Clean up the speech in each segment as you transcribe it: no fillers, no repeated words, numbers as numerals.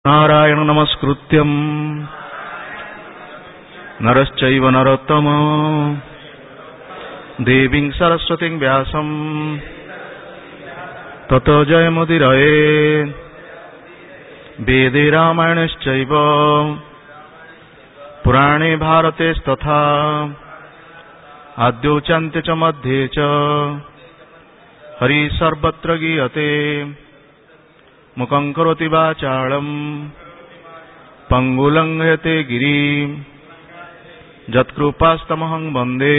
नारायण नमस्कृत्यं नरश्चैव नरोत्तमं देवीं सरस्वतीं व्यासं ततो जयमुदीरये। वेदे रामायणश्चैव पुराणे भारतेस्तथा आद्योच्यन्ते च मध्ये च हरि सर्वत्र गीयते। मुखं करोति वाचालं पंगुलंघयते गिरिं यत्कृपास्तमहं वन्दे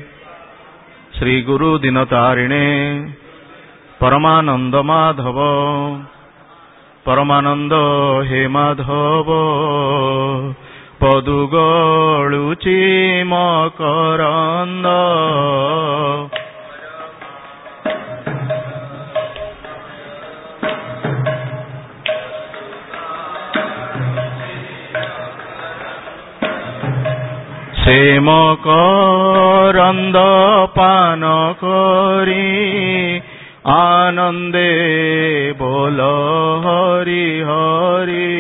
श्रीगुरुदिनतारिणे। परमानंद माधव परमानंद हे माधव पदुगळुचि मकरंद। से मकरंद पान करी आनंदे बोल हरि हरि।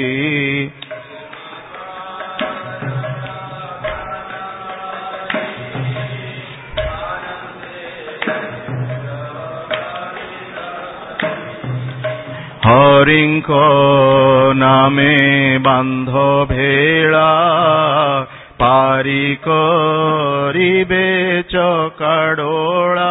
हरिंक नामे बांध भेला पारी करिबे चकाडोला।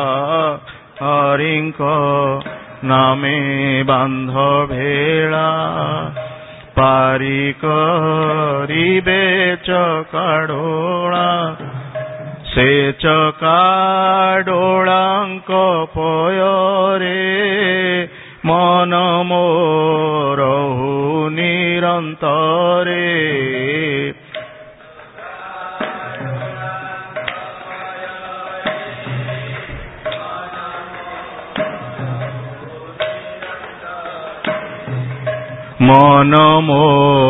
हरिंक नामे बांध भेला पारी करिबे चकाडोला। से चकाडोलांक पयरे मन मोरहु निरंतरे। मन मो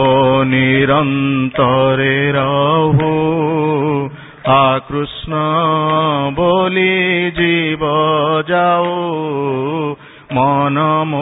निरंतरे रहु आ कृष्ण बोली जीव जाओ। मन मो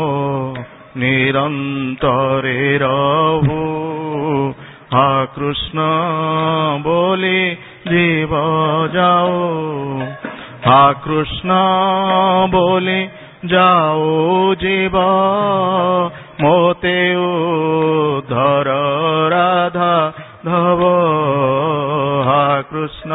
निरंतरे रहु आ कृष्ण बोली जीव जाओ। आ कृष्ण बोली जाओ जीव मोते उद्धर राधा धव। हा कृष्ण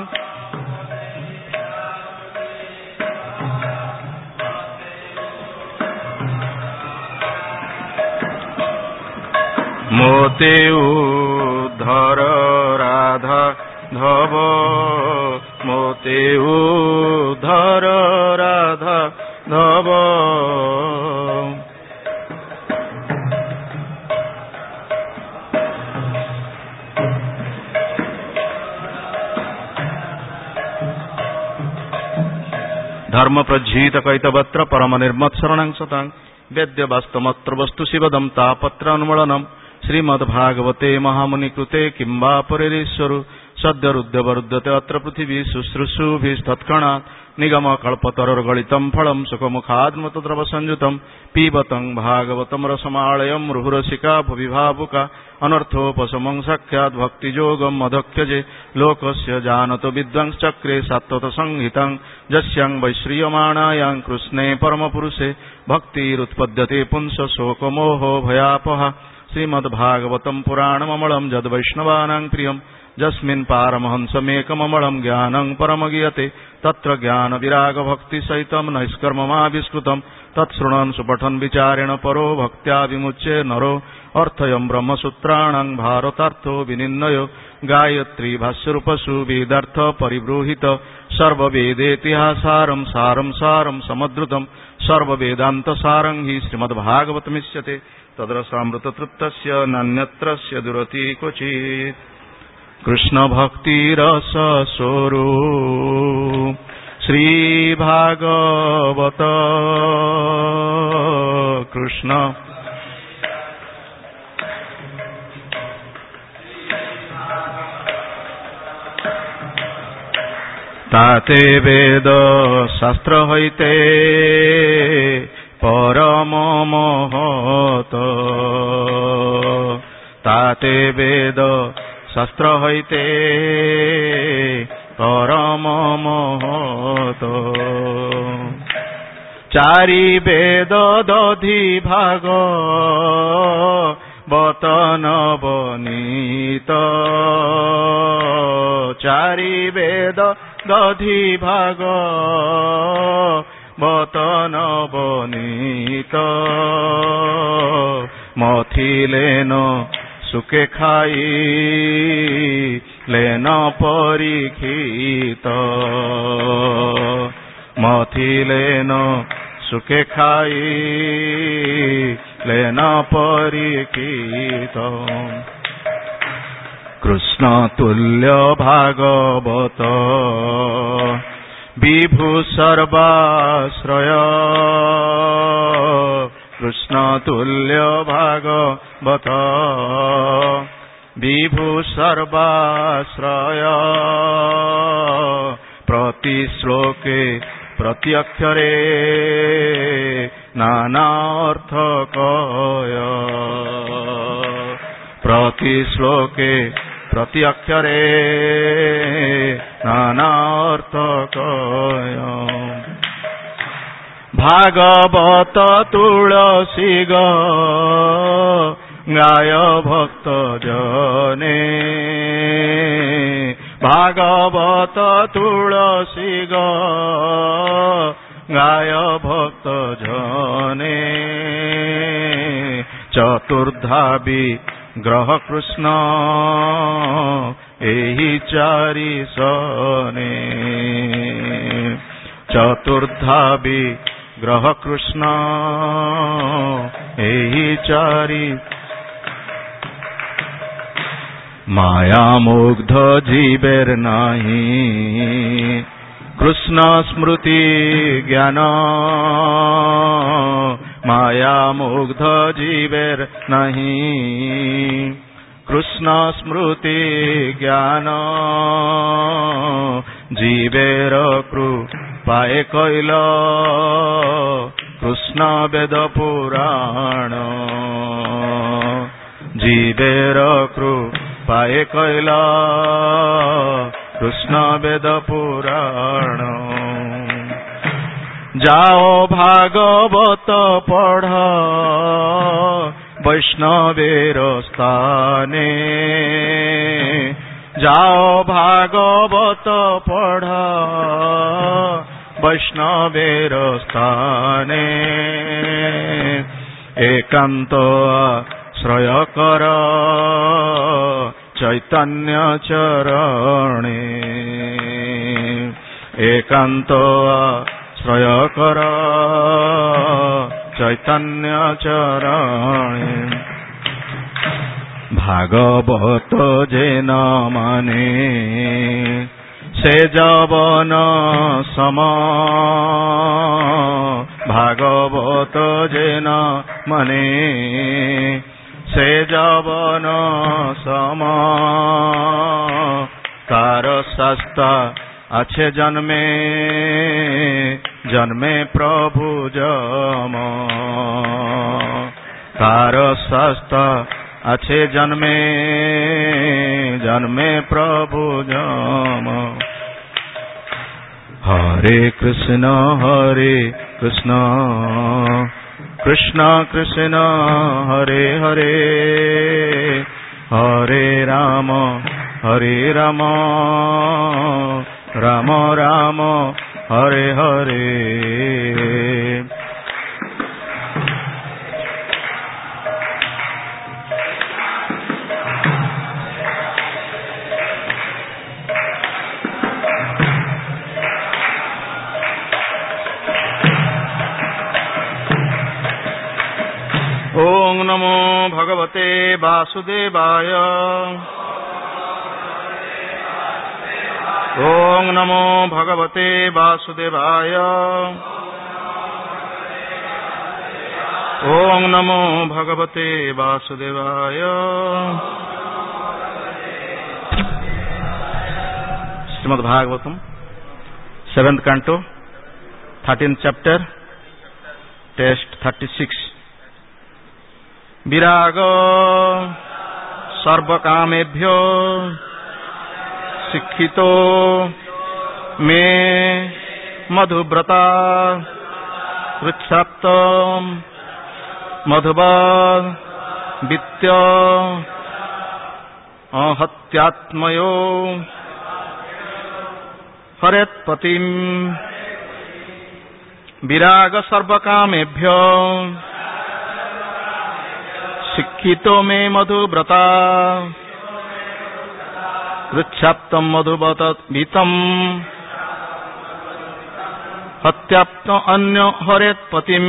मोते उद्धर राधा धव। मोते उद्धर राधा धव। धर्म प्रज्झीत कैतवत्र परम निर्मत्सरणं सतां वेद्य वास्तवमत्र वस्तु शिवदं तापत्र अनुमलनम्। श्रीमद्भागवते महामुनिकृते किं वा परेरीश्वरो सद्यरुद्यवरुध्यते अत्र पृथिवी शुश्रूषुभिस्तत्क्षणात्। निगम कल्पतरुर्गलितं फलं सुखमुखाद्मतद्रवसंयुतं पीबतं भागवतं रसमालयं मुहुरसिका भुवि भावुका। अनर्थोपशमं सख्यात् भक्तियोगं मदख्यजे लोकस्य जानतो विद्वांश्चक्रे सात्वतसंहितं। यस्यां वैश्रियमाणायां कृष्णे परमपुरुषे भक्तिरुत्पद्यते पुंस शोकमोहो भयापहा। श्रीमद्भागवतं पुराणममलं यद्वैष्णवानां प्रियं यस्मिन् पारमहंसमेकममलं ज्ञानं परमगीयते। तत्र ज्ञानविरागभक्तिसहितं नैष्कर्ममाविष्कृतं तत्शृणन् सुपठन् विचारेण परो भक्त्या विमुच्य नरो। अर्थयं ब्रह्मसूत्राणां भारतार्थो विनिर्णयो गायत्री भाष्यरूपसु वेदार्थ परिबृहित। सर्ववेदेतिहासारं सारं सारं समुद्धृतं सर्ववेदान्तसारं हि श्रीमद्भागवतमिष्यते। तद्रसामृततृप्तस्य नान्यत्रस्य दुरति क्वचित्। कृष्ण भक्तिरस स्वरूप श्री भागवत कृष्ण। ताते वेद शास्त्र हईते परम महत ताते वेद शास्त्र हईते परम महत चारि वेद दधि भाग बतन बनीत चारि वेद दधि भाग बतन बनीत मथिलेन सुखे खाई लेन परीक्षित मथिलेन सुखे खाई लेन परीक्षित कृष्ण तुल्य भागवत विभु सर्वाश्रय कृष्ण तुल्य भागवत विभु सर्वाश्रय प्रति श्लोके प्रति अक्षरे नाना अर्थ कय प्रति श्लोके प्रति अक्षरे नाना अर्थ कय भागवत तुलसी गाय भक्त जने भागवत तुलसी गाय भक्त जने चतुर्धा विग्रह कृष्ण एहि चारि सने चतुर्धा विग्रह कृष्ण एहि चारि माया मुग्ध जीवेर नाही कृष्ण स्मृति ज्ञान माया मुग्ध जीवेर नहीं कृष्ण स्मृति ज्ञान जीवेर कृपाए कैल कृष्ण वेद पुराण जीवेर कृपाए कैल कृष्ण वेद पुराण जाओ भागवत पढ़ वैष्णवेर स्थाने जाओ भागवत पढ़ वैष्णवेर स्थाने एकांत आश्रय कर चैतन्य चरणे एकांत आश्रय कर चैतन्य चरणे भागवत जेन माने से जवन सम भागवत जेन माने से जवन सम तार शास्ता अच्छे जन्मे जन्मे प्रभु जम तार शास्ता अच्छे जन्मे जन्मे प्रभु जम हरे कृष्ण कृष्ण कृष्ण हरे हरे हरे राम राम राम हरे हरे ओम नमो भगवते वासुदेवाय ओम नमो भगवते वासुदेवाय ओम नमो भगवते वासुदेवाय Shrimad Bhagavatam 7th canto 13th chapter text 36 विराग सर्वकामेभ्यो शिक्षितो मे मधुव्रता कृच्छ्राप्त मधुवाद वित्य हत्यात्मयो हरेत्पतिम विराग सर्वकामेभ्यो शिक्षितो मे मधुव्रता कृच्छ्राप्तं मधुवतवितं हत्याप्त अन्य हरेत्पतिम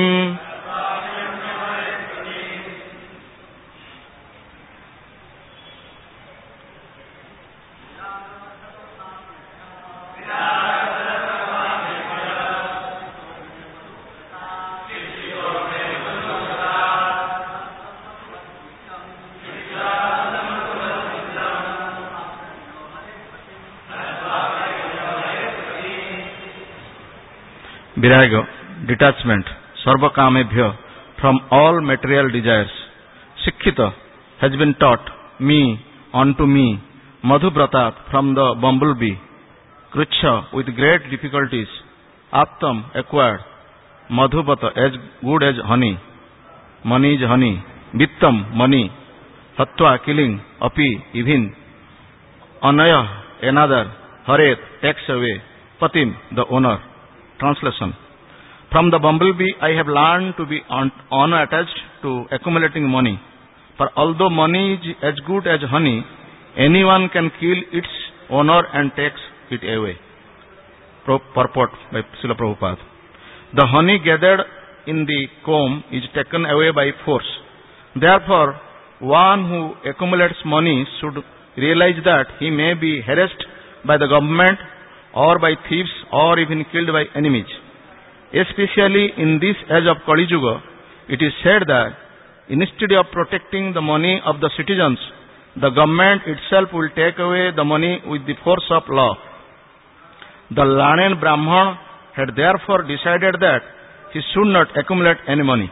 Viraga, detachment, sarva kamebhya, from all material desires. Shikhita has been taught, me, unto me, Madhubratat, from the bumblebee. Krucha, with great difficulties. Aptam, acquired. Madhubata, as good as honey. Money is honey. Vittam, money. Hatva, killing. Api, even. Anaya, another. Haret, takes away. Patim, the owner. Translation. From the bumblebee I have learned to be unattached to accumulating money. For although money is as good as honey, anyone can kill its owner and takes it away. Purport by Srila Prabhupada. The honey gathered in the comb is taken away by force. Therefore, one who accumulates money should realize that he may be harassed by the government or by thieves or even killed by enemies. Especially in this age of Kali Yuga, it is said that instead of protecting the money of the citizens, the government itself will take away the money with the force of law. The learned Brahman had therefore decided that he should not accumulate any money.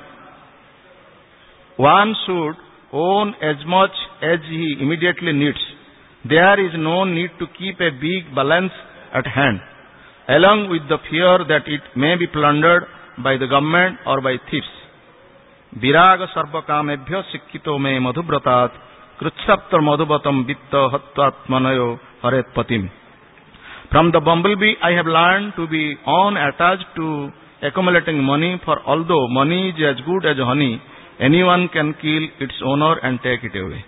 One should own as much as he immediately needs. There is no need to keep a big balance at hand, along with the fear that it may be plundered by the government or by thieves. Viraga sarva kamebhyo sikkito me madhubratat krutshaptar madhubatam vitta hattatmanayo haretpatim. From the bumblebee I have learned to be unattached to accumulating money, for although money is as good as honey, anyone can kill its owner and take it away.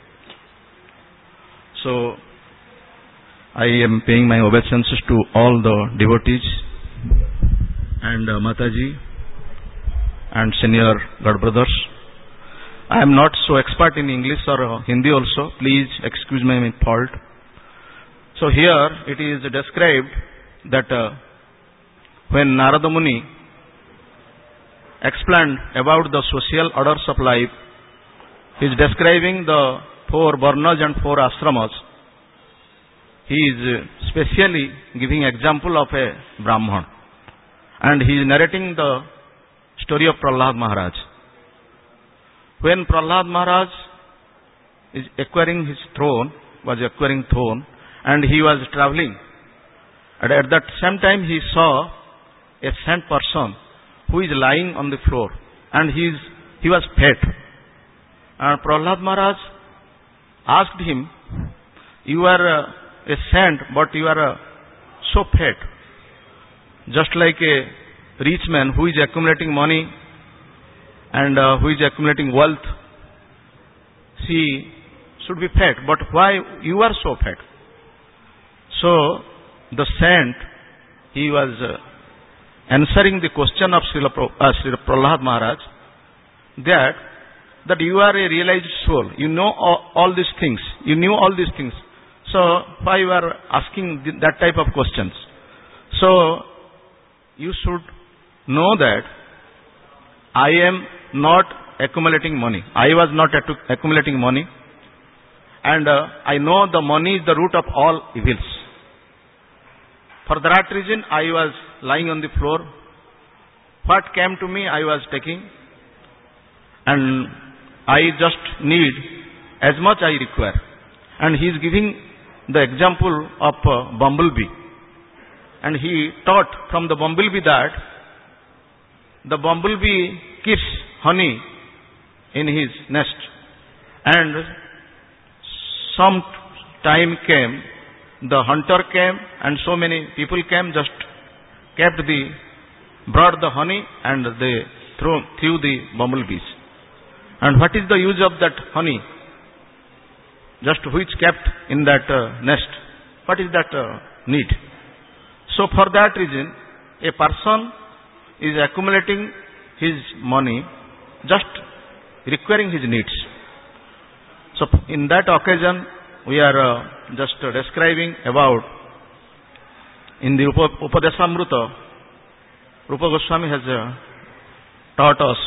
So, I am paying my obeisances to all the devotees and Mataji and senior God brothers. I am not so expert in English or Hindi also. Please excuse my fault. So here it is described that when Narada Muni explained about the social orders of life, he is describing the 4 varnas and 4 ashramas. He is specially giving example of a Brahman, and he is narrating the story of Prahlad Maharaj. When Prahlad Maharaj is acquiring throne, and he was traveling, and at that same time he saw a saint person who is lying on the floor, and he was fat. And Prahlad Maharaj asked him, "You are a saint, but you are so fat, just like a rich man who is accumulating money and who is accumulating wealth. He should be fat, but why you are so fat?" So the saint, he was answering the question of Srila Prahlad Maharaj, that you are a realized soul. You know all these things. You knew all these things. So why you are asking that type of questions? So you should know that I am not accumulating money. I was not accumulating money, and I know the money is the root of all evils. For that reason I was lying on the floor. What came to me I was taking, and I just need as much I require. And he is giving the example of bumblebee. And he taught from the bumblebee that the bumblebee keeps honey in his nest. And some time came, the hunter came, and so many people came, just brought the honey, and they threw the bumblebees. And what is the use of that honey? Just which kept in that nest. What is that need? So for that reason, a person is accumulating his money, just requiring his needs. So in that occasion, we are just describing about in the Upadesamrita, Rupa Goswami has taught us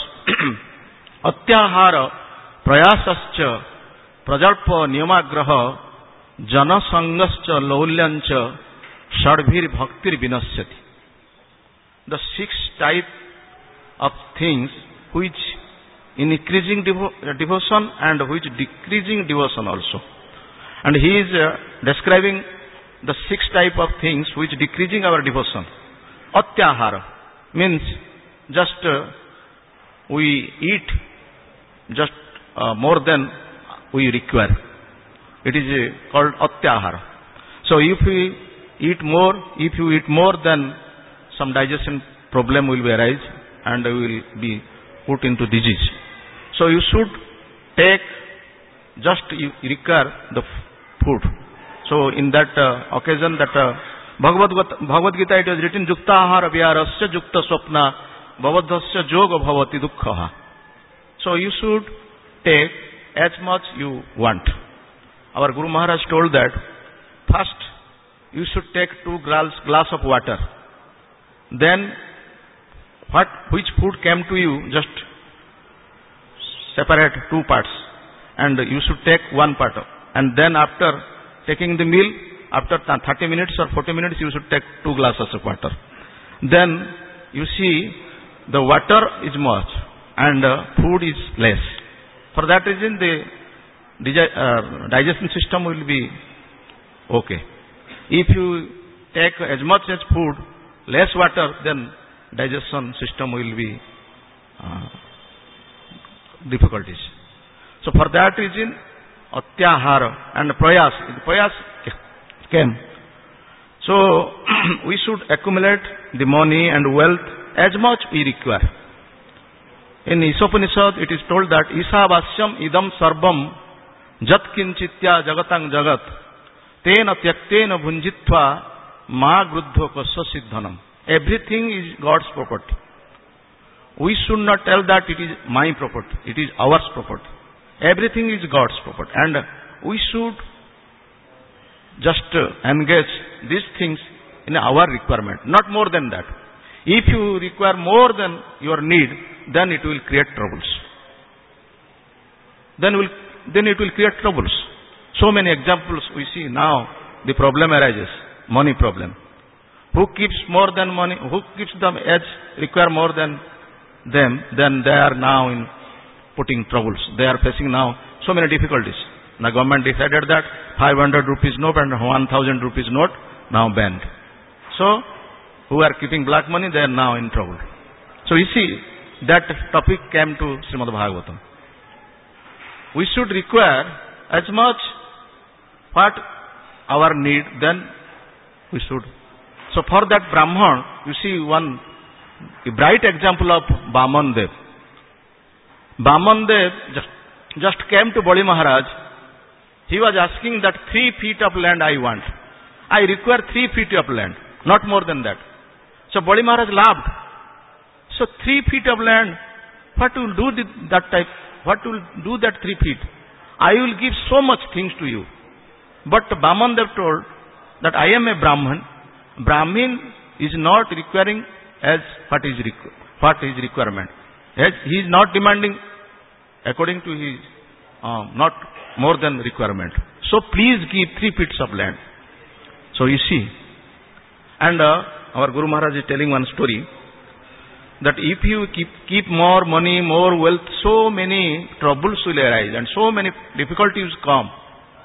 Atyahara prayasascha prajalpa niyamagraha janasangascha laulyancha shadbhir bhaktir vinasyati. The 6 types of things which in increasing devotion and which decreasing devotion also. And he is describing the 6 types of things which decreasing our devotion. Atyahara means just we eat just more than we require. It is called atyahara. So if we eat more, if you eat more, then some digestion problem will be arise and we will be put into disease. So you should take just you require the food. So in that occasion, that Bhagavad Gita, it was written, Yukta ahara vyarasya yukta swapna bhavadhasya yoga bhavati dukkha. So you should take as much you want. Our Guru Maharaj told that first you should take 2 glass of water. Then which food came to you, just separate 2 parts, and you should take 1 part. And then after taking the meal, after 30 minutes or 40 minutes, you should take 2 glasses of water. Then you see the water is much and food is less. For that reason, the digestion system will be okay. If you take as much as food, less water, then digestion system will be difficulties. So for that reason, atyahara and prayas came. So we should accumulate the money and wealth as much we require. In Isopanishad, it is told that Isavasyam idam sarvam jat kinchitya jagatang jagat tena tyaktena bhunjitva ma gruddho kasya siddhanam. Everything is God's property. We should not tell that it is my property, it is ours property. Everything is God's property, and we should just engage these things in our requirement, not more than that. If you require more than your need, then it will create troubles. Then it will create troubles. So many examples we see now, the problem arises, money problem. Who keeps more than money, who keeps them as require more than them, then they are now in putting troubles. They are facing now so many difficulties. The government decided that 500 rupees note and 1000 rupees note now banned. So, who are keeping black money, they are now in trouble. So you see, that topic came to Srimad Bhagavatam. We should require as much what our need, then we should. So for that Brahman, you see a bright example of Baman Dev. Baman Dev just came to Bali Maharaj. He was asking that 3 feet of land I want. I require 3 feet of land, not more than that. So Bali Maharaj laughed. So 3 feet of land, what will do that type? What will do that 3 feet? I will give so much things to you. But Baman Dev told that I am a Brahman. Brahmin is not requiring as what is requirement. As he is not demanding according to his not more than requirement. So please give 3 feet of land. So you see, and our Guru Maharaj is telling one story that if you keep more money, more wealth, so many troubles will arise and so many difficulties come.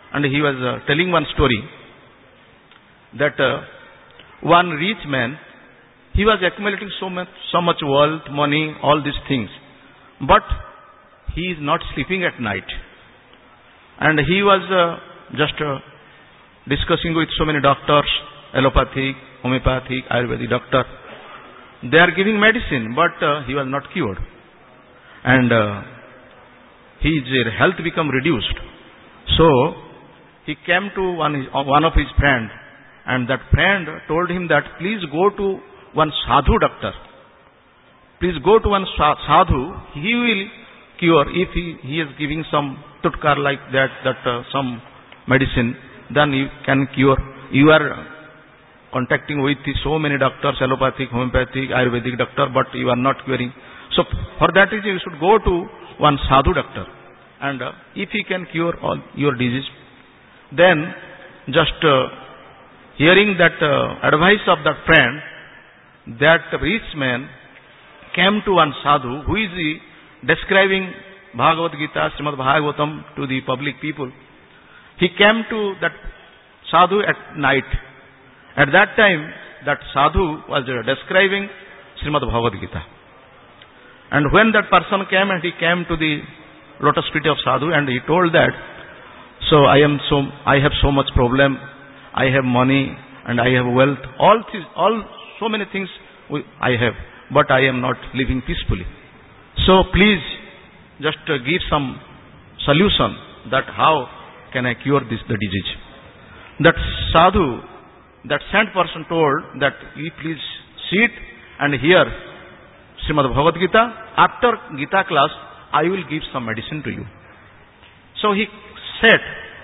and he was telling one story that one rich man, he was accumulating so much wealth, money, all these things, but he is not sleeping at night. And he was just discussing with so many doctors, allopathic, homeopathic, Ayurvedic doctor. They are giving medicine, but he was not cured. And his health become reduced. So he came to one of his friends, and that friend told him that please go to one sadhu doctor. Please go to one sadhu. He will cure. If he is giving some tutkar like that some medicine, then you can cure. You are contacting with so many doctors, allopathic, homeopathic, Ayurvedic doctor, but you are not curing. So for that reason, you should go to one sadhu doctor, and if he can cure all your disease, then just hearing that advice of that friend, that rich man came to one sadhu who is describing Bhagavad Gita, Srimad Bhagavatam to the public people. He came to that sadhu at night. At that time, that sadhu was describing Srimad Bhagavad Gita. And when that person came, and he came to the lotus feet of sadhu, and he told that, so I have so much problem, I have money, and I have wealth, so many things I have, but I am not living peacefully. So please, just give some solution that how can I cure the disease. That sadhu, that saint person told that you please sit and hear Srimad Bhagavad Gita. After Gita class, I will give some medicine to you. So he sat.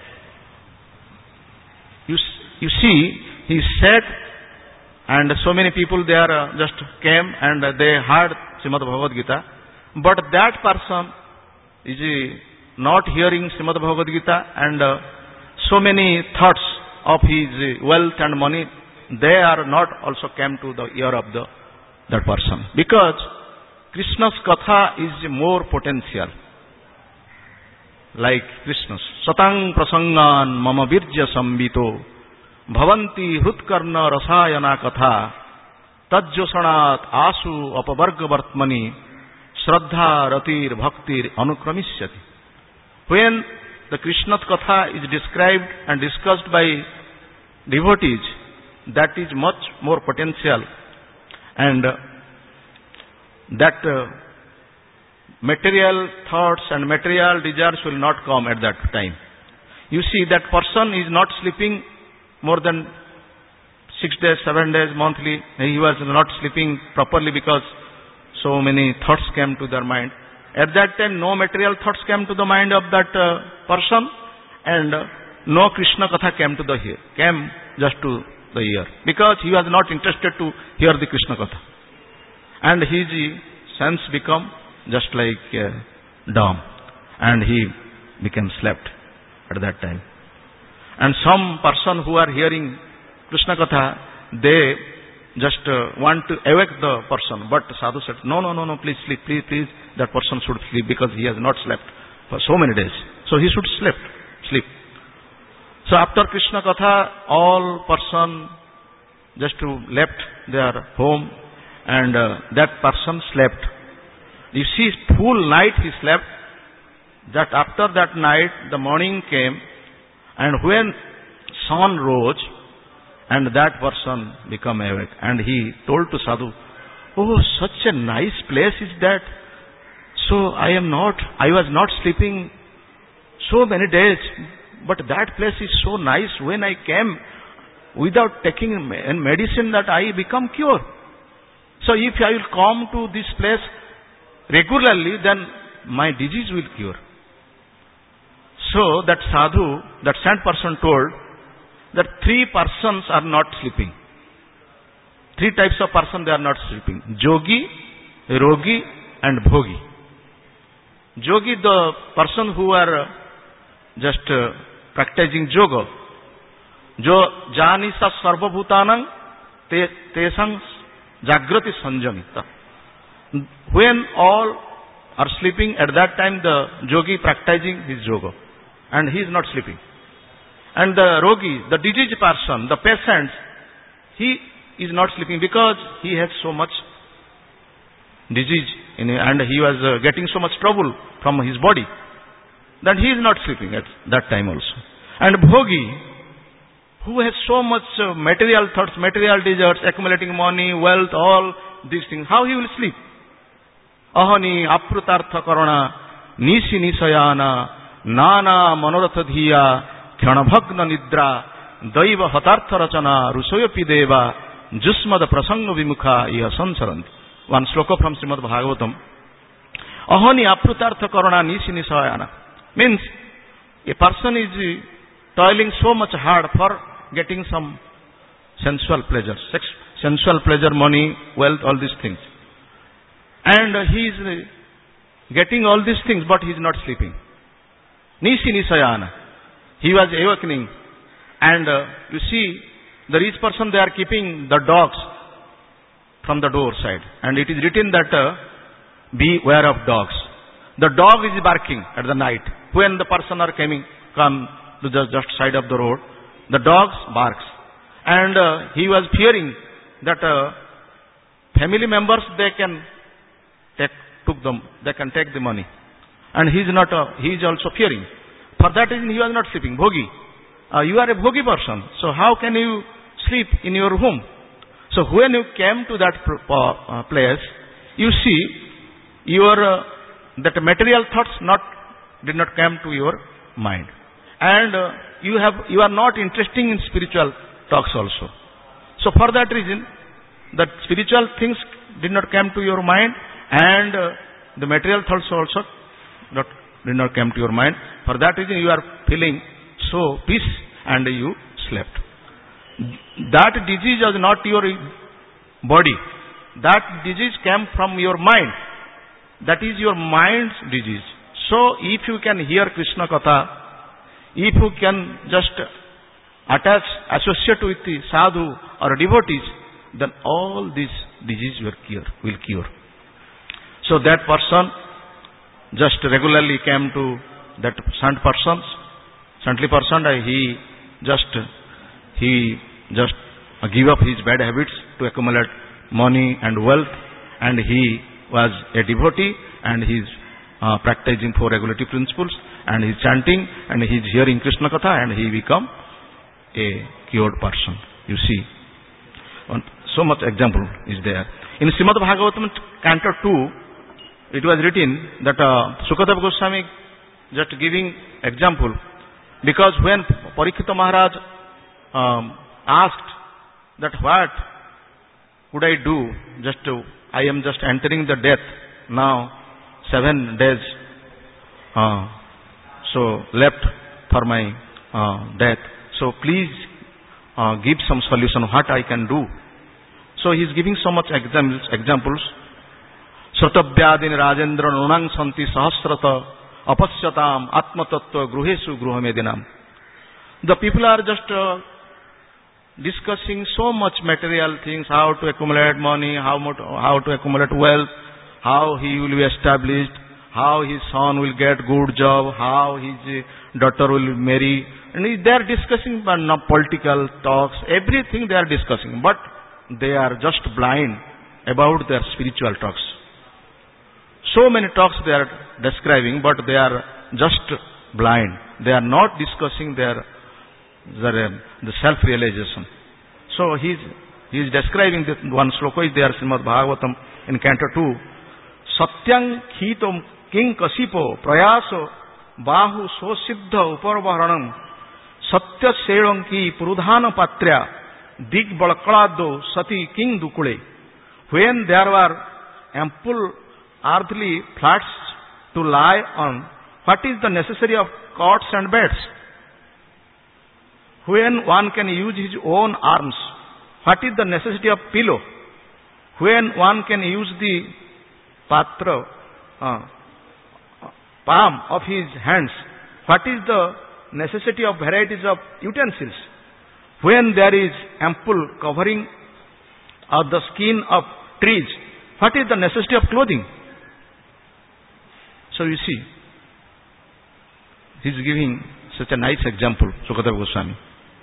You see, he sat, and so many people there just came and they heard Srimad Bhagavad Gita. But that person is not hearing Srimad Bhagavad Gita, and so many thoughts of his wealth and money, they are not also came to the ear of that person. Because Krishna's katha is more potential. Like Krishna's Satang prasangan mama virja sambito bhavanti hrutkarna rasayana katha tajjosanat asu apavarga vartmani shraddha ratir bhaktir anukramishyati. When the Krishna's katha is described and discussed by devotees, that is much more potential, and that material thoughts and material desires will not come at that time. You see, that person is not sleeping more than 6 days, 7 days, monthly. He was not sleeping properly because so many thoughts came to their mind. At that time, no material thoughts came to the mind of that person, and no Krishna katha came just to the ear, because he was not interested to hear the Krishna katha, and his sense become just like dumb, and he became slept at that time. And some person who are hearing Krishna katha, they just want to awake the person, but sadhu said, no, please sleep, please, that person should sleep, because he has not slept for so many days, so he should sleep. So after Krishna katha, all person just left their home, and that person slept. You see, full night he slept. That after that night, the morning came, and when sun rose, and that person became awake, and he told to sadhu, oh, such a nice place is that. So I was not sleeping so many days, but that place is so nice. When I came, without taking medicine, that I become cured. So if I will come to this place regularly, then my disease will cure. So that sadhu, that saint person told that 3 persons are not sleeping. 3 types of person, they are not sleeping: Jogi, Rogi, and Bhogi. Jogi, the person who are just practicing yoga. Jo jani sa sarva bhutanang tesang jagrati sanjamita. When all are sleeping, at that time the yogi practicing his yoga, and he is not sleeping. And the rogi, the diseased person, the patient, he is not sleeping because he has so much disease and he was getting so much trouble from his body that he is not sleeping at that time also. And bhogi, who has so much material thoughts, material desires, accumulating money, wealth, all these things, how he will sleep? Ahani aprutartha karana nisi nisayana nana manoratha dhiya kyanabhagna nidra daiva hatartha rachana rusoyopi deva jusmad prasanga vimukha iya sansaranti. One sloka from Srimad Bhagavatam. Ahani aprutartha karana nisi nisayana means a person is toiling so much hard for getting some sensual pleasure, sensual pleasure, money, wealth, all these things. And he is getting all these things, but he is not sleeping. Nisi nisayana. He was awakening. And you see, the rich person, they are keeping the dogs from the door side. And it is written that, beware of dogs. The dog is barking at the night. When the person are come to the just side of the road, the dog barks. And he was fearing that family members, they can take the money. And he is also fearing. For that reason, he was not sleeping. Bhogi. You are a bhogi person. So how can you sleep in your home? So when you came to that place, you see that material thoughts did not come to your mind. And you are not interested in spiritual talks also. So for that reason, that spiritual things did not come to your mind, and the material thoughts also did not come to your mind. For that reason, you are feeling so peace and you slept. That disease was not your body. That disease came from your mind. That is your mind's disease. So if you can hear Krishna Katha, if you can just associate with the sadhu or devotees, then all these diseases will cure. So that person just regularly came to that saintly person, he just give up his bad habits to accumulate money and wealth, and he was a devotee, and he is practicing 4 regulatory principles, and he is chanting, and he is hearing Krishna Katha, and he become a cured person. You see, so much example is there. In Srimad Bhagavatam, Canto 2, it was written that Sukadeva Goswami just giving example, because when Parikshita Maharaj asked that what would I do, I am just entering the death now, 7 days so left for my death, so please give some solution what I can do. So he is giving so much examples. Sratavyadin Rajendra Nunang Santi Sahasrata Apasyatam Atma Tattva Gruhesu Gruhamedinam. The people are just discussing so much material things, how to accumulate money, how to accumulate wealth, how he will be established, how his son will get good job, how his daughter will marry. And they are discussing political talks, everything they are discussing. But they are just blind about their spiritual talks. So many talks they are describing, but they are just blind. They are not discussing the self-realization. So he is describing this one sloka is there, Srimad Bhagavatam in Canto 2. Satyang khitom king kasipo prayaso bahu so siddha uparvaranam satya seranki purudhana patra dig balkalado sati king dukule. When there were ample earthly flats to lie on, what is the necessity of cots and beds? When one can use his own arms, what is the necessity of pillow? When one can use the palm of his hands, what is the necessity of varieties of utensils? When there is ample covering of the skin of trees, what is the necessity of clothing? So you see, he is giving such a nice example, Sukadeva Goswami.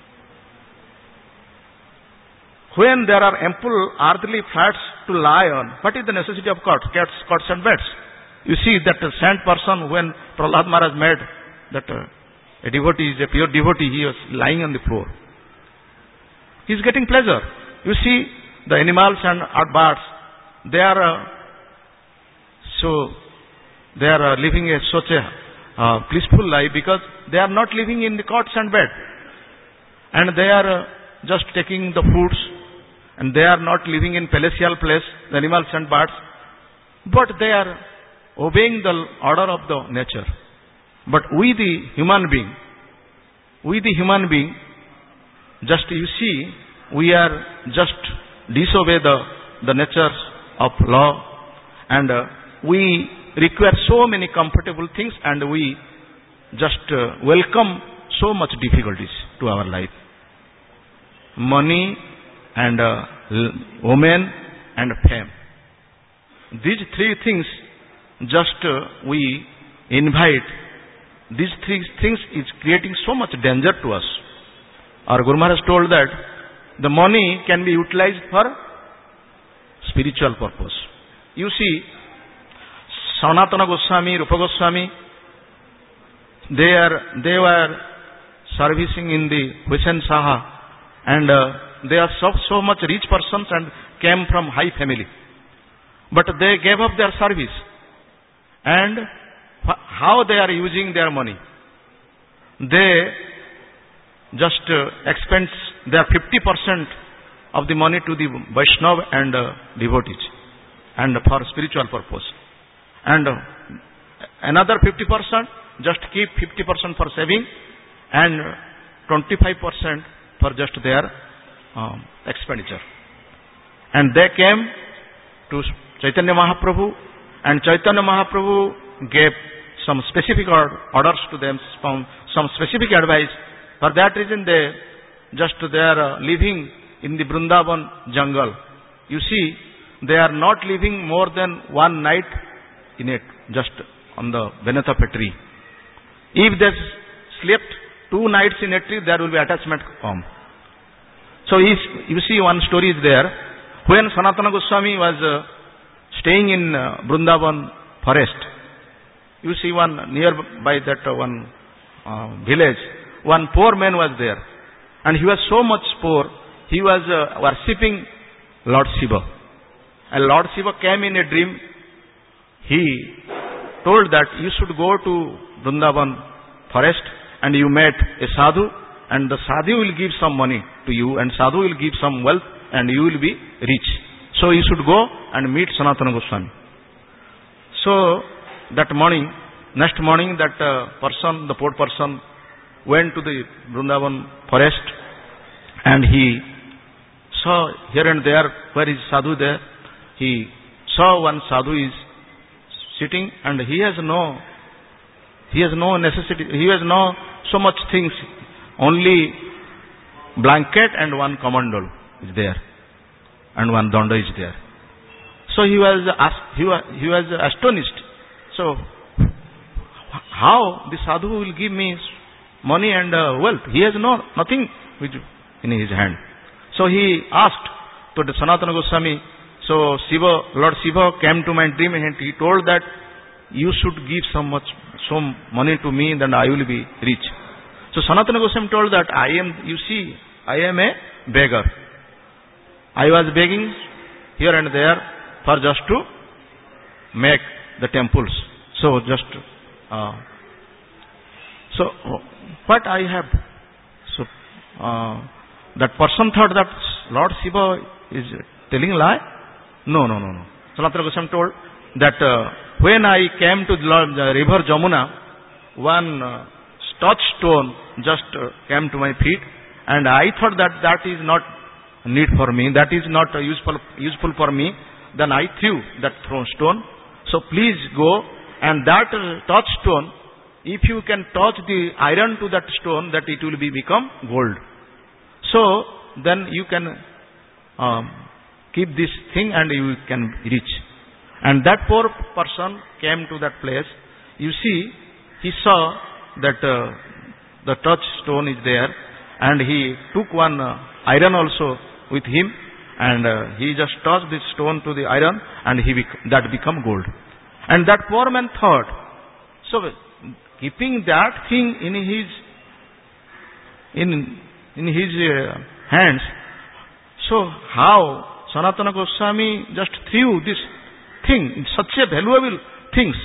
When there are ample earthly flats to lie on, what is the necessity of cots, cots and beds? You see that saint person, when Prahlad Maharaj met that a devotee, is a pure devotee, he was lying on the floor. He is getting pleasure. You see the animals and birds, they are living such a blissful life because they are not living in the cots and bed, and they are just taking the foods, and they are not living in palatial place, the animals and birds, but they are obeying the order of the nature. But we the human being, just you see, we are just disobey the nature of law, and we require so many comfortable things, and we just welcome so much difficulties to our life. Money and women and fame. These three things just we invite. These three things is creating so much danger to us. Our Guru Maharaj told that the money can be utilized for spiritual purpose. You see, Sanatana Goswami, Rupa Goswami, they were servicing in the Hussain Saha, and they are so much rich persons and came from high family. But they gave up their service. And how they are using their money? They just expense their 50% of the money to the Vaishnava and devotees, and for spiritual purpose. And another 50% just keep 50% for saving, and 25% for just their expenditure. And they came to Chaitanya Mahaprabhu, and Chaitanya Mahaprabhu gave some specific orders to them, some specific advice. For that reason they are living in the Vrindavan jungle. You see, they are not living more than one night in it, just on the beneath of a tree. If they slept 2 nights in a tree, there will be attachment come. So you see, one story is there. When Sanatana Goswami was staying in Vrindavan forest, you see, one nearby that one village, one poor man was there, and he was so much poor, he was worshipping Lord Shiva. And Lord Shiva came in a dream. He told that you should go to Vrindavan forest, and you met a sadhu, and the sadhu will give some money to you, and sadhu will give some wealth, and you will be rich. So you should go and meet Sanatana Goswami. So that morning, next morning, that person, the poor person, went to the Vrindavan forest, and he saw here and there, where is sadhu there? He saw one sadhu is sitting, and he has no necessity, he has no so much things, only blanket and one kamandal is there, and one danda is there. So he was astonished. So how the sadhu will give me money and wealth? He has nothing in his hand. So he asked to the Sanatana Goswami. So Lord Shiva came to my dream, and he told that you should give some money to me, then I will be rich. So Sanatana Goswami told that I am a beggar. I was begging here and there for just to make the temples. So what I have? So that person thought that Lord Shiva is telling lie. No. Sanatana Goswami told that when I came to the river Jamuna, one touchstone just came to my feet, and I thought that is not need for me, that is not useful for me. Then I threw that stone. So please go, and that touchstone, if you can touch the iron to that stone, that it will become gold. So then you can keep this thing, and you can reach. And that poor person came to that place. You see, he saw that the touchstone is there, and he took one iron also with him, and he just touched this stone to the iron, and that become gold. And that poor man thought, so keeping that thing in his hands, so how Sanatana Goswami just threw this thing, such a valuable things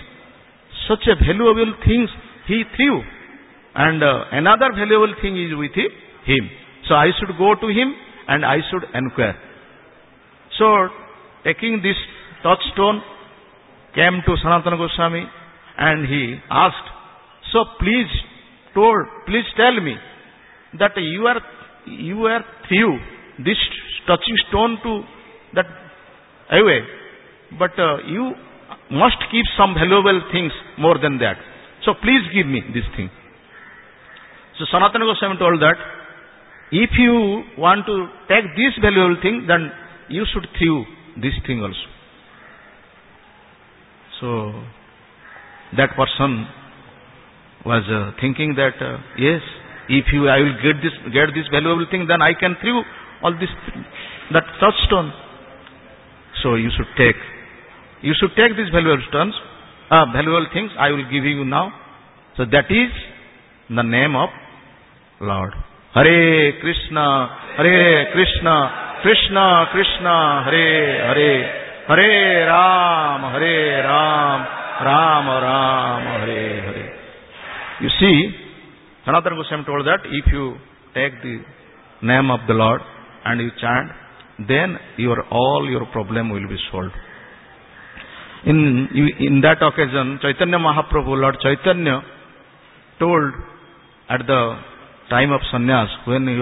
he threw, and another valuable thing is with him. So I should go to him and I should inquire. So taking this touchstone, came to Sanatana Goswami and he asked, so please tell me that you are threw this touching stone to that away, but you must keep some valuable things more than that. So please give me this thing. So Sanatana Goswami told that if you want to take this valuable thing, then you should throw this thing also. So that person was thinking that yes, if I will get this valuable thing, then I can throw all this that touchstone. So you should take these valuable things. I will give you now. So that is the name of Lord. Hare Krishna, Krishna Krishna, Hare Hare, Hare Ram, Ram Ram, Hare Hare. You see, Sanatana Goswami told that if you take the name of the Lord and you chant, then all your problem will be solved. In that occasion, Chaitanya Mahaprabhu, Lord Chaitanya, told at the time of sannyas, when he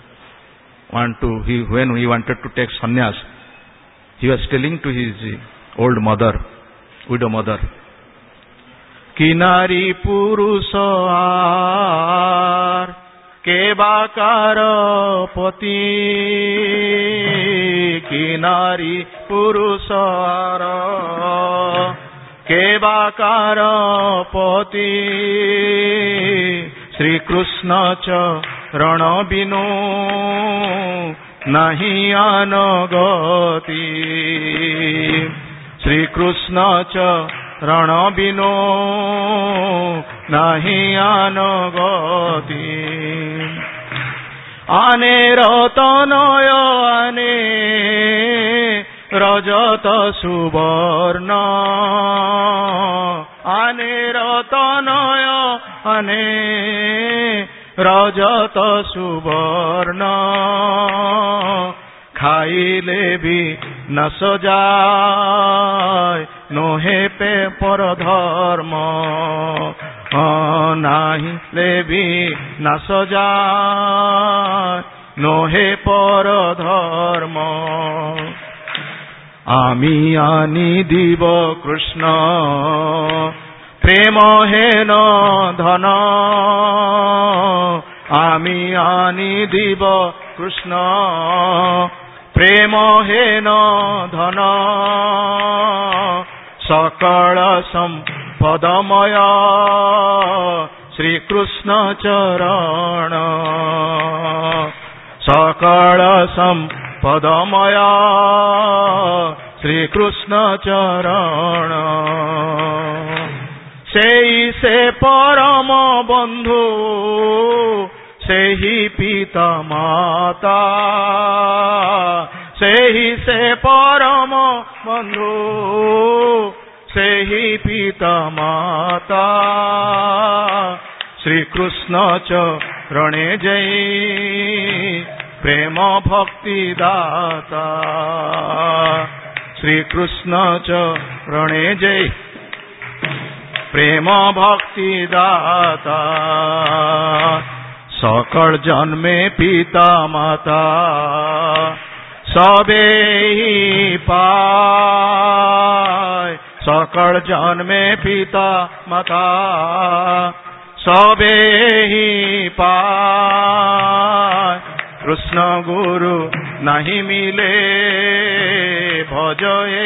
wanted to take sannyas, he was telling to his old mother, widow mother, Kinari Purusar Kebakara Pati, Kinari Purusara Kebakara Pati, Sri Krishna Charana Binu Nahi Anagati, Sri Krishna Charana Binu Nahi Anagati, Ane Ratanaya Ane Rajata Subarna, Ane Ratanaya Ane Rajata Subarna, Khaile bhi na sajay nohe pe paradharma, nahi lebi na sajay nohe paradharma, ami ani diva Krishna prema hena dhana, ami ani diva Krishna prema hena dhana, sakala sampadamaya Sri Krishna charana, sakala sampadamaya Sri Krishna charana, sei se parama bandhu sehi pita mata, sehi se parama bandhu sehi pita mata, Sri Krishna charane jai prema bhakti data, Sri Krishna charane jai prema bhakti data, सकल जन्मे पिता माता सबे ही पाए, सकल जन्मे पिता माता सबे ही पाए, कृष्ण गुरु नहीं मिले भजए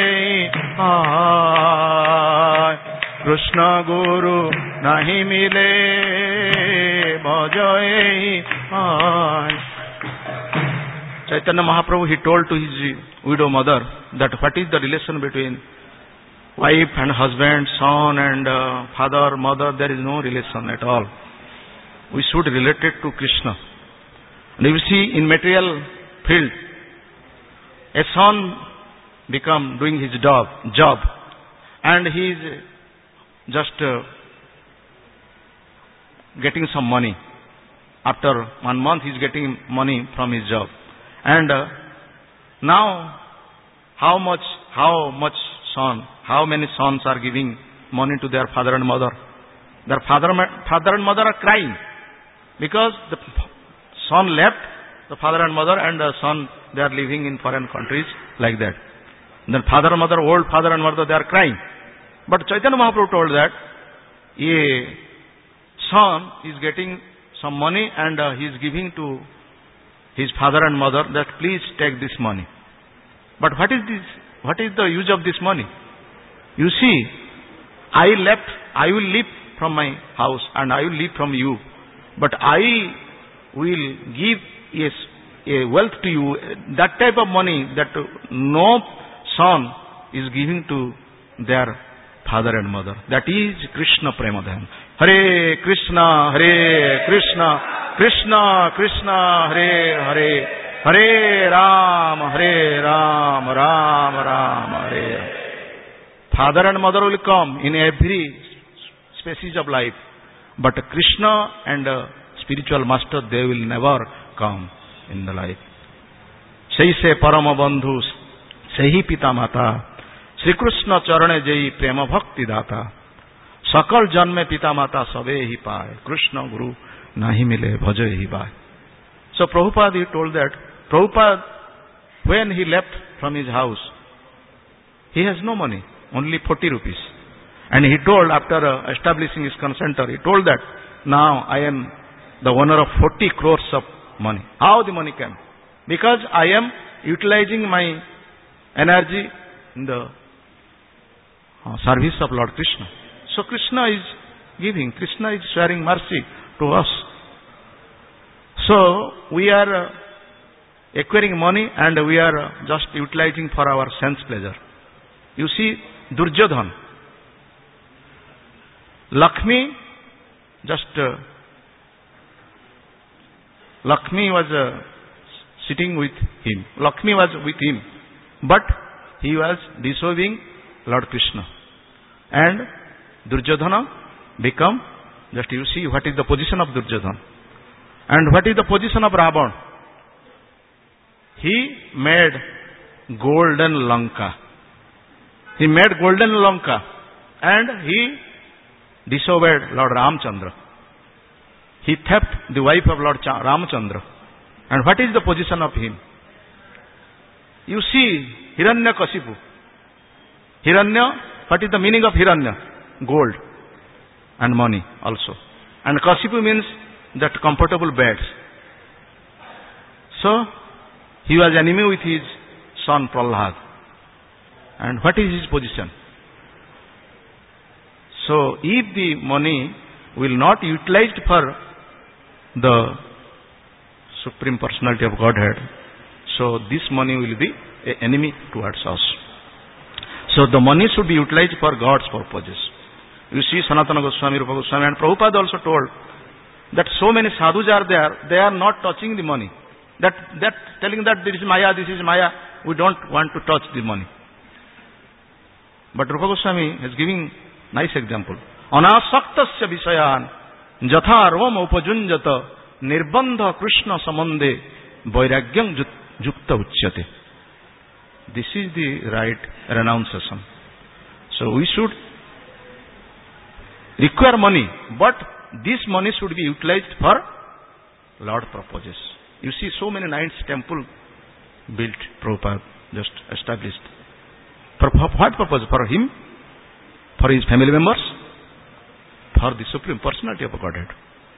आए, कृष्ण गुरु नहीं मिले bhajai hai. Chaitanya Mahaprabhu, he told to his widow mother that what is the relation between wife and husband, son and father, mother. There is no relation at all. We should relate it to Krishna. And you see, in material field, a son become doing his job, and he is just getting some money. After 1 month, he is getting money from his job. And now, how many sons are giving money to their father and mother? Their father and mother are crying because the son left the father and mother, and the son, they are living in foreign countries like that. Then father and mother, old father and mother, they are crying. But Chaitanya Mahaprabhu told that a son is getting some money and he is giving to his father and mother that please take this money. But what is this? What is the use of this money? You see, I will leave from my house and I will leave from you. But I will give a wealth to you, that type of money that no son is giving to their father and mother. That is Krishna Premadhan. Hare Krishna, Krishna Krishna, Hare Hare, Hare Ram, Ram Ram, Hare. Father and mother will come in every species of life, but Krishna and spiritual master, they will never come in the life. Sei se parama bandhu, sehi pita mata, Sri Krishna charane jai prema bhakti data, sakal janme pita mata sabe hi paye, Krishna Guru nahi mile bhaje hi bhai. So Prabhupada, he told that, Prabhupada, when he left from his house, he has no money, only 40 rupees. And he told, after establishing his center, he told that, now I am the owner of 40 crores of money. How the money came? Because I am utilizing my energy in the service of Lord Krishna. So Krishna is giving, Krishna is sharing mercy to us. So we are acquiring money and we are just utilizing for our sense pleasure. You see, Duryodhana, Lakshmi Lakshmi was sitting with him. Lakshmi was with him, but he was disobeying Lord Krishna. And Duryodhana become, just you see what is the position of Duryodhana. And what is the position of Ravana? He made golden Lanka. He made golden Lanka and he disobeyed Lord Ramchandra. He theft the wife of Lord Ramchandra. And what is the position of him? You see, Hiranyakasipu. Hiranya, what is the meaning of Hiranya? Gold and money also. And Kasipu means that comfortable beds. So, he was enemy with his son Prahlad. And what is his position? So, if the money will not utilized for the Supreme Personality of Godhead, so this money will be an enemy towards us. So, the money should be utilized for God's purposes. You see, Sanatana Goswami, Rupa Goswami, and Prabhupada also told that so many sadhus are there, they are not touching the money. That telling that this is Maya, we don't want to touch the money. But Rupa Goswami is giving nice example. Anasaktasya visayan jatha roma upajunjata nirbandha Krishna samande vairagyam jukta uchyate. This is the right renunciation. So we should require money, but this money should be utilized for Lord purposes. You see, so many nice temple built, Prabhupada just established. For what purpose? For him, for his family members, for the Supreme Personality of Godhead.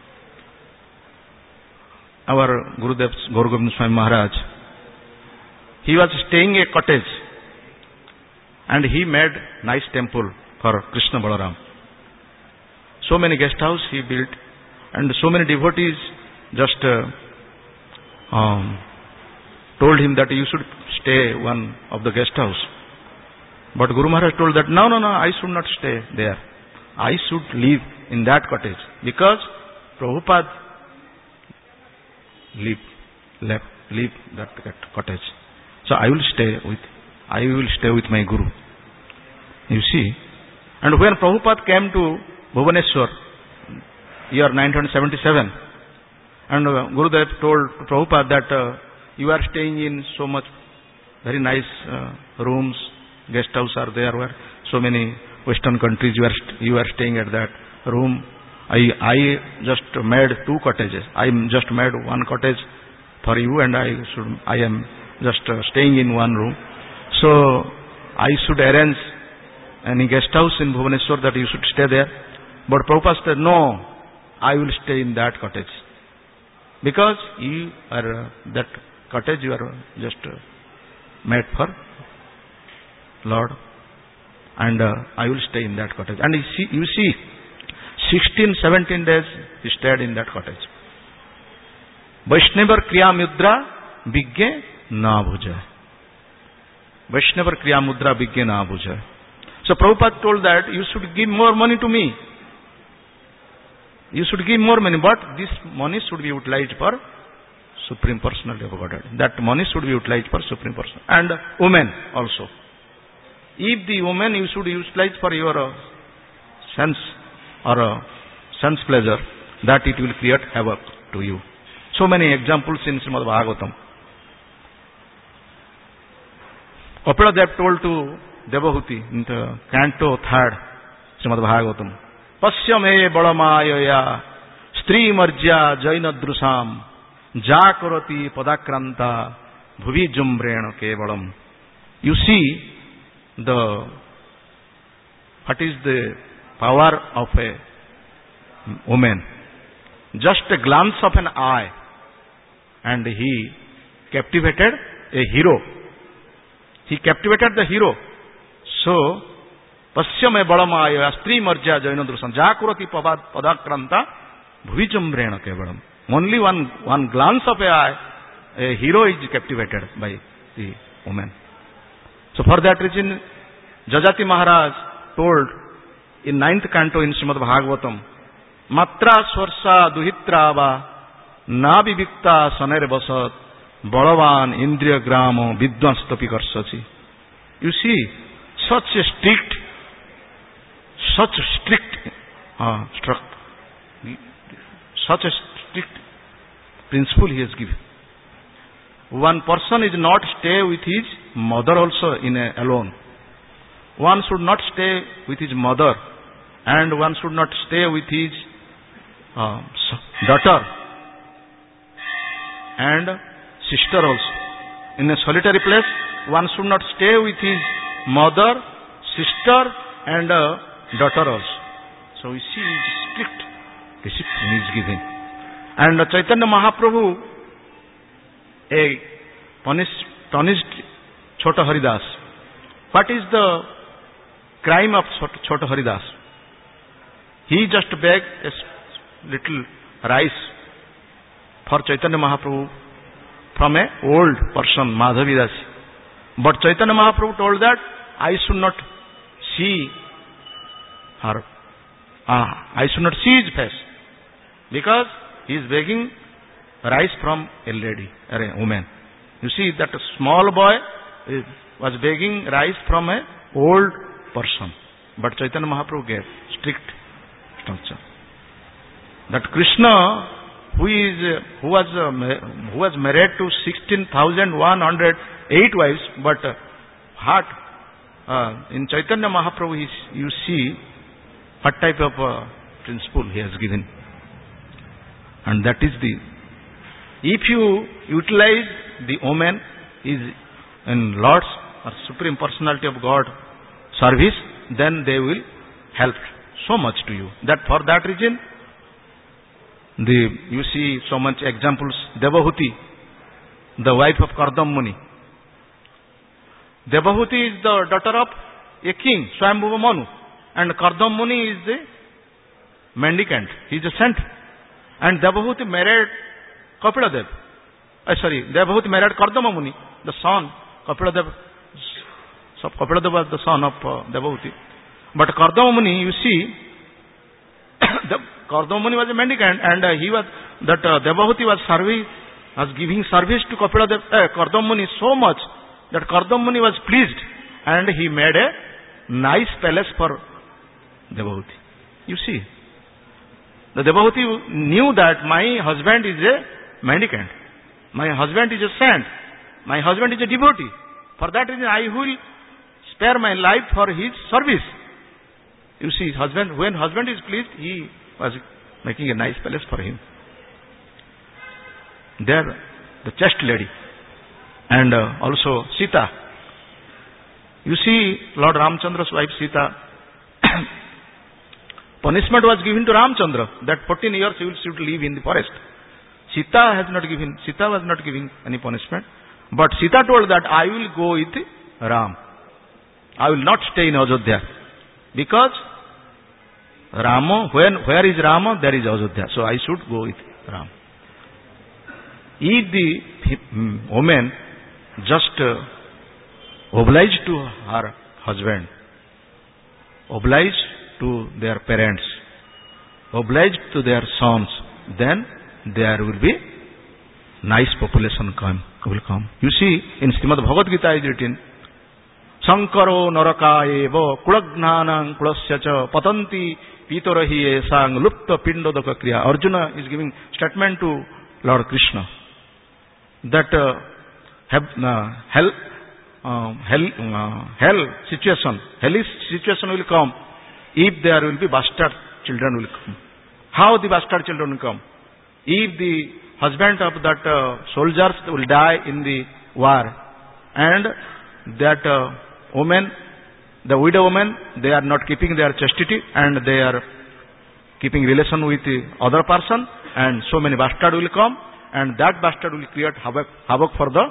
Our Gurudev Gaura Govinda Swami Maharaj, he was staying in a cottage and he made nice temple for Krishna Balaram. So many guest house he built, And so many devotees just told him that you should stay one of the guest house. But Guru Maharaj told that, no, I should not stay there. I should live in that cottage. Because Prabhupada leave that cottage. So I will stay with my Guru. You see. And when Prabhupada came to Bhubaneswar, year 1977, and Gurudev told Prabhupada that you are staying in so much very nice rooms, guest house are there where so many Western countries you are staying at that room. I just made 2 cottages. I just made 1 cottage for you, and I am just staying in 1 room. So I should arrange any guest house in Bhubaneswar that you should stay there. But Prabhupada said, no, I will stay in that cottage. Because you are that cottage you are just made for Lord, and I will stay in that cottage. And you see 16, 17 days he stayed in that cottage. Vaishnavar Kriya Mudra Bigge Na Bhuja. Vaishnavar Kriya Mudra Bigge Na Bhuja. So Prabhupada told that you should give more money to me. You should give more money, but this money should be utilized for Supreme Personality of Godhead. That money should be utilized for Supreme Personality. And women also. If the woman you should utilize for your sense or sense pleasure, that it will create havoc to you. So many examples in Srimad Bhagavatam. Kapila Dev told to Devahuti in the canto 3rd Srimad Bhagavatam, Pasya me balamaya stri marjya jaina drusam jakarati padakranta bhuvi jumbrena kevalam. You see what is the power of a woman. Just a glance of an eye, and he captivated a hero. He captivated the hero. So, Pasyame balamaya stri marjya jainadrusam jakurati padakranta bhuvijumbrena kevalam. Only one glance of a eye, a hero is captivated by the woman. So for that reason, Jajati Maharaj told in 9th canto in Srimad Bhagavatam, Matra swarsa duhitrava nabivikta saner basat balavan indriya gramo vidvanstapi karsachi. You see, such a strict principle he has given. One person is not stay with his mother also alone. One should not stay with his mother, and one should not stay with his daughter and sister also. In a solitary place, one should not stay with his mother, sister and daughter also. So we see strict discipline is given. And Chaitanya Mahaprabhu, a punished Chota Haridas. What is the crime of Chota Haridas? He just begged a little rice for Chaitanya Mahaprabhu from an old person, Madhavi Dasi. But Chaitanya Mahaprabhu told that I should not see her. I should not see his face, because he is begging rice from a lady, a woman. You see, that small boy was begging rice from an old person. But Chaitanya Mahaprabhu gave strict structure. That Krishna, who was married to 16,108 wives, but in Chaitanya Mahaprabhu, you see what type of principle he has given. And that is if you utilize the woman is in Lord's or Supreme Personality of God service, then they will help so much to you. For that reason, you see so much examples. Devahuti, the wife of Kardam Muni. Devahuti is the daughter of a king, Swayambhuva Manu, and Kardam Muni is the mendicant. He is a saint. And Devahuti married Kapiladev. Devahuti married Kardama Muni, the son. Kapiladev was the son of Devahuti. But Kardama Muni, you see, Kardama Muni was a mendicant, and Devahuti was giving service to Kardama Muni so much that Kardama Muni was pleased, and he made a nice palace for Devahuti. You see, the Devahuti knew that my husband is a mendicant, my husband is a saint, my husband is a devotee. For that reason, I will spare my life for his service. You see, when husband is pleased, he was making a nice palace for him. There, the chaste lady, and also Sita. You see, Lord Ramchandra's wife Sita, punishment was given to Ramchandra that 14 years he should live in the forest. Sita was not giving any punishment, but Sita told that I will go with Ram. I will not stay in Ajodhya, because Rama, where is Rama, there is Ajodhya. So I should go with Ram. If the woman just obliged to her husband, obliged to their parents, obliged to their sons, then there will be nice population will come. You see, in Srimad Bhagavad Gita is written, Sankaro narakayevo kulagnanang kulasya patanti pitarahi esang lupta pindodaka kriya. Arjuna is giving statement to Lord Krishna that hellish situation will come if there will be bastard children will come. How the bastard children will come? If the husband of that soldiers will die in the war, and that woman, the widow woman, they are not keeping their chastity and they are keeping relation with the other person, and so many bastard will come, and that bastard will create havoc for the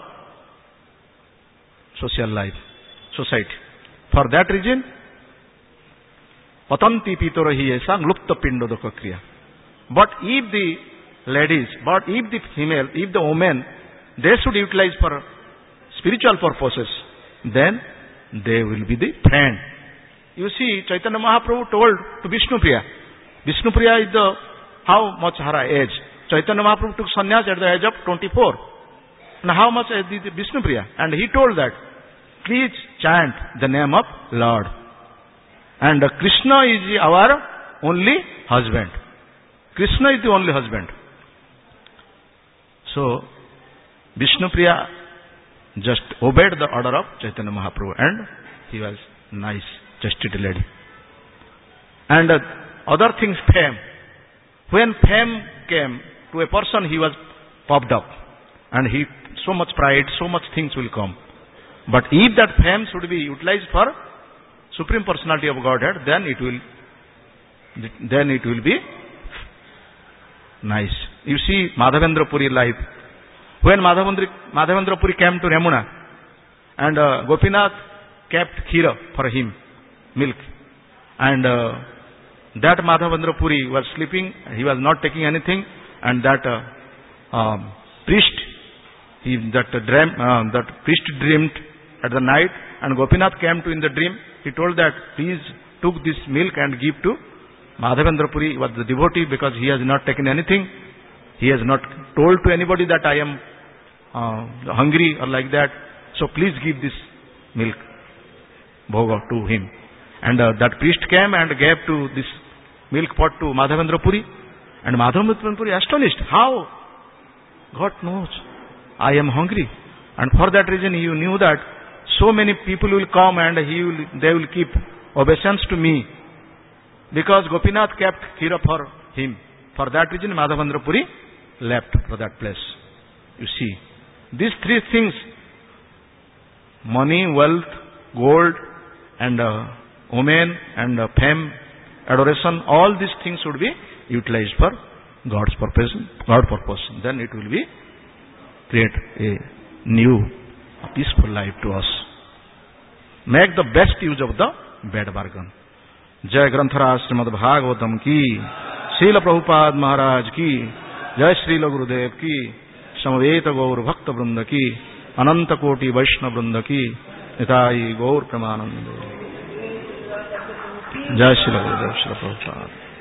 social life, society. For that reason, patanti pitorahi esang lupta pindodaka kriya. But if the ladies, if the female, if the women, they should utilize for spiritual purposes, then they will be the friend. You see, Chaitanya Mahaprabhu told to Vishnupriya. Vishnupriya is how much her age? Chaitanya Mahaprabhu took sannyas at the age of 24. And how much is the Vishnupriya? And he told that, please chant the name of Lord. And Krishna is our only husband. Krishna is the only husband. So, Vishnupriya just obeyed the order of Chaitanya Mahaprabhu, and he was nice, chastity lady. And other things, fame. When fame came to a person, he was puffed up, and he so much pride, so much things will come. But if that fame should be utilized for Supreme Personality of Godhead, then it will be nice. You see Madhavendra Puri life. When Madhavendra Puri came to Ramuna, and Gopinath kept kheera for him, milk, and that Madhavendra Puri was sleeping, he was not taking anything, and that priest dreamed at the night, and Gopinath came to in the dream. He told that, please took this milk and give to Madhavendra Puri, was the devotee, because he has not taken anything. He has not told to anybody that I am hungry or like that. So please give this milk, bhoga, to him. And that priest came and gave to this milk pot to Madhavendra Puri. And Madhavendra Puri astonished. How? God knows I am hungry. And for that reason he knew that so many people will come and they will keep obeisance to me. Because Gopinath kept kheera for him. For that reason Madhavendra Puri left for that place. You see, these three things, money, wealth, gold, and women, and fame, adoration, all these things should be utilized for God's purpose. Then it will be create a new, peaceful life to us. Make the best use of the bad bargain. Jai Granthara Srimad Bhagavatam ki, Srila Prabhupada महाराज की जय। श्रील गुरुदेव की, समवेत गौर भक्त वृंद की, अनंत कोटि वैष्णव वृंद की, निताई गौर प्रमानंद। जय श्री गुरुदेव श्री प्रभुपाद।